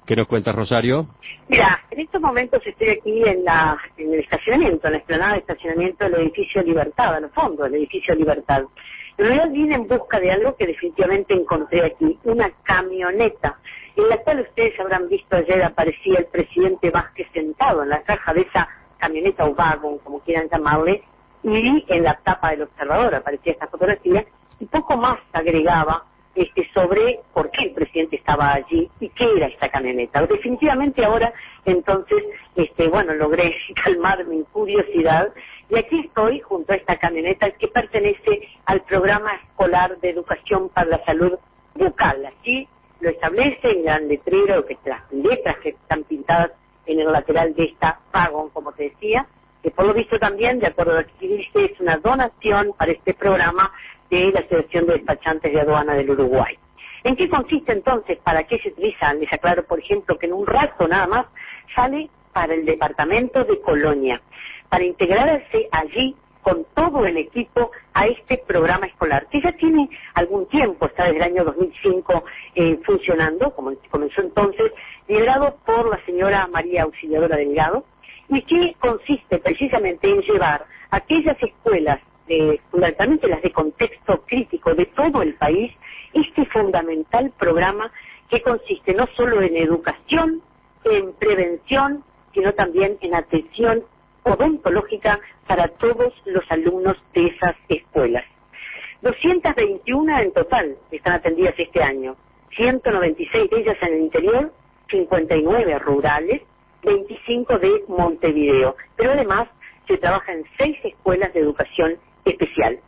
¿Qué nos cuentas, Rosario? Mira, en estos momentos estoy aquí en el estacionamiento, en la explanada de estacionamiento del edificio Libertad, a los fondos del edificio Libertad. En realidad vine en busca de algo que definitivamente encontré aquí, una camioneta, en la cual ustedes habrán visto ayer aparecía el presidente Vázquez sentado en la caja de esa camioneta o wagon, como quieran llamarle, y en la tapa del Observador aparecía esta fotografía, y poco más agregaba sobre por qué el presidente estaba allí y qué era esta camioneta. Definitivamente ahora, entonces, logré calmar mi curiosidad y aquí estoy junto a esta camioneta que pertenece al programa escolar de educación para la salud bucal. Así lo establece en gran letrero, las letras que están pintadas en el lateral de esta vagón, como te decía, que por lo visto también, de acuerdo a lo que dice, es una donación para este programa de la Asociación de Despachantes de Aduana del Uruguay. ¿En qué consiste entonces? ¿Para qué se utiliza? Les aclaro, por ejemplo, que en un rato nada más sale para el departamento de Colonia, para integrarse allí con todo el equipo a este programa escolar, que ya tiene algún tiempo, está desde el año 2005 funcionando, como comenzó entonces, liderado por la señora María Auxiliadora Delgado, y que consiste precisamente en llevar aquellas escuelas, fundamentalmente las de contexto crítico de todo el país, este fundamental programa que consiste no solo en educación, en prevención, sino también en atención odontológica para todos los alumnos de esas escuelas. 221 en total están atendidas este año, 196 de ellas en el interior, 59 rurales, 25 de Montevideo, pero además se trabaja en 6 escuelas de educación especial.